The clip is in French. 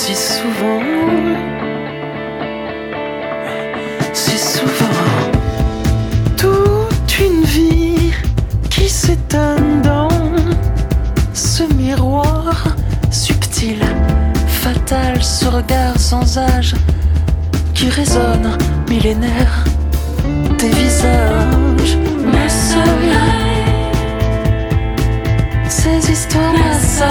Si souvent, si souvent, toute une vie qui s'étonne dans ce miroir subtil, fatal, ce regard sans âge qui résonne millénaire des visages. Mais seul, ces histoires